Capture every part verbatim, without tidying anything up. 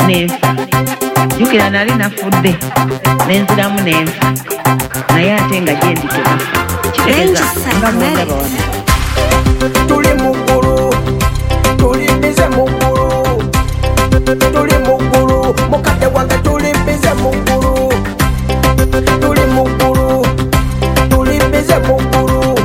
nenfa jukira nali nafudde nenziramu nenfa naye ate nga gyendi tebafa kitegeeza nga mwendaba wano tuli muggulu tuli bize muggulu tuli muggulu mukadde wange tuli bize muggulu tuli muggulu tuli bize muggulu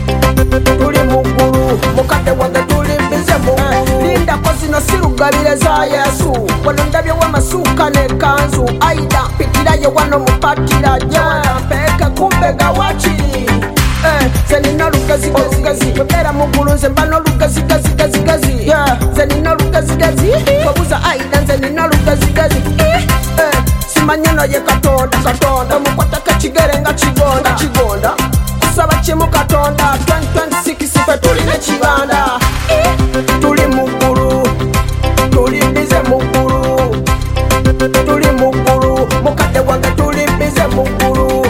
tuli muggulu mukadde wange tuli bize muggulu lindako zino sirugabire za Yesu wano ndabye wamasuka nekanzu aida pitirayo wano mupatira jana mpeka kumbega wakiri ze nina lugazigazigazi webera muggulu nze mba n'olugazigazigazigazi ze nina lugazigazi wabuza aida nze nina lugazigazi simanye noye katonda katonda omukwatako ekigere nga kigonda kigonda kusaba kimu katonda twenty twenty-six fe tulina ekibanda tuli muggulu tuli bize muggulu tuli muggulu mukadde wange tuli bize muggulu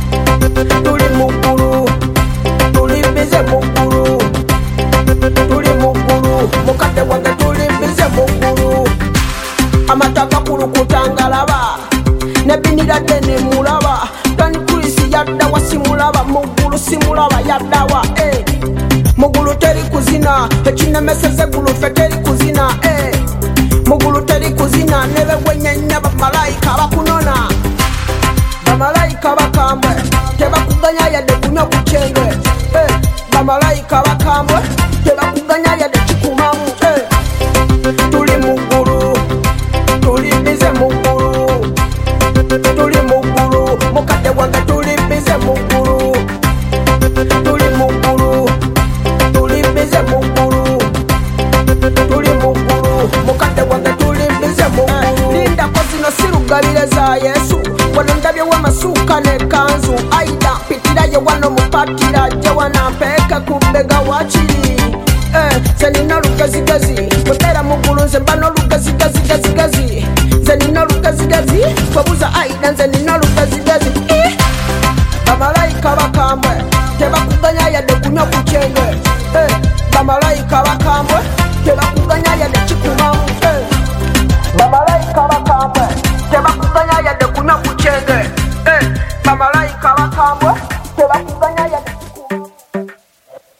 tuli muggulu tuli bize muggulu tuli muggulu mukadde wange tuli bize muggulu amataka kulukutangalaba nebiniradde nemulaba tani kulisi yaddawa simulaba muggulu simulaba yaddawa eh. muggulu teri kuzina ekinemeseze gulu fe teri kuzina eh. muggulu teri kuzina nebegwenyenya bamalayika bakunona bamalayika bakambwe tebakuganya yadde kunywa ku kyenge eh. bamalayika bakambwe tebakuganya yadde kikumamu eh. tuli muggulu tuli bize muggulu tuli muggulu mukadde wange tuli bize muggulu tuli muggulu tuli bize muggulu tuli muggulu mukadde wange tuli bize muggulu lindako zino sirugabire za Yesu wano ndabye wamasuka nekanzu aida pitirayo wano mupatira jawana mpeka kumbega wakiri ze nina lugazigazi webera muggulu nze mba n'olugazigazigazigazi ze nina lugazigazi wabuza aida nze nina lugazigazi bamalayika bakambwe tebakuganya yadde kunywa ku kyenge bamalayika